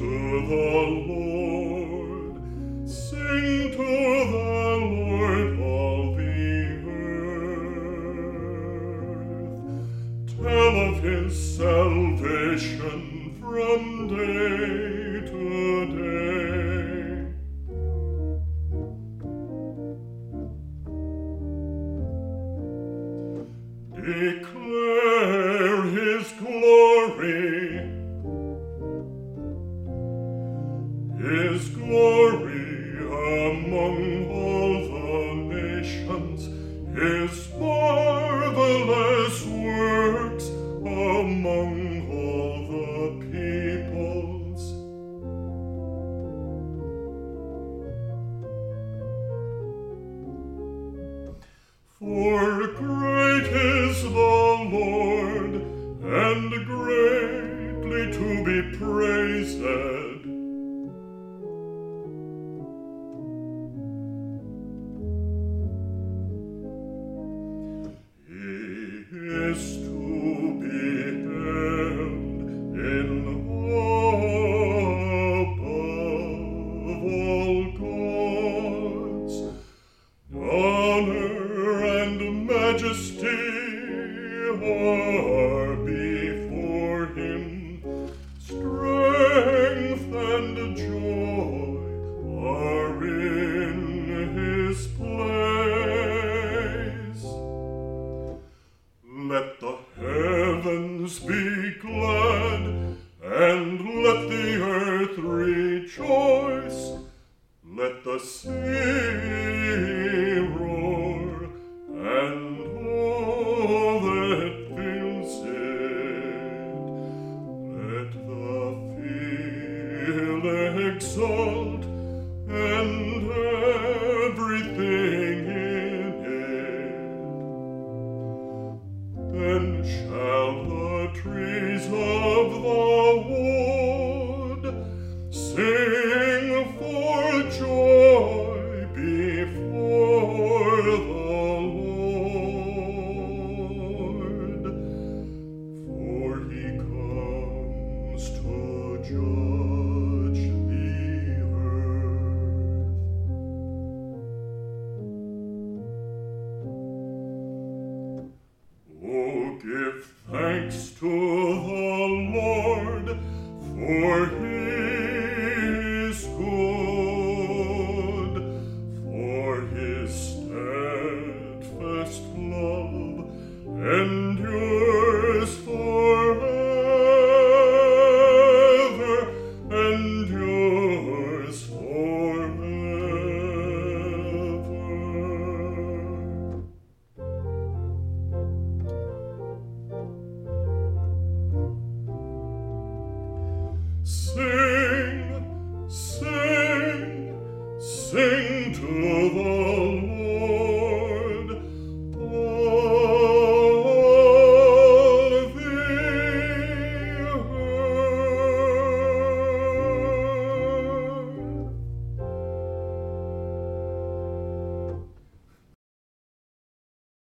to the Lord, sing to the Lord all the earth. Tell of his salvation from day to day. Declare his glory, his glory among all the nations, his marvelous works among all the peoples. For great is the Lord, and greatly to be praised. He is to be held in awe above all gods. Honor and majesty are before him. Strength and joy are in his place. Let the heavens be glad, and let the earth rejoice. Let the sea roar, and all that fills it. Let the field exult, and everything in it. Then shall the trees of the wood sing for joy before the Lord, for he comes to judge the earth. Oh, give thanks to the Lord, for he is good, for his steadfast love endures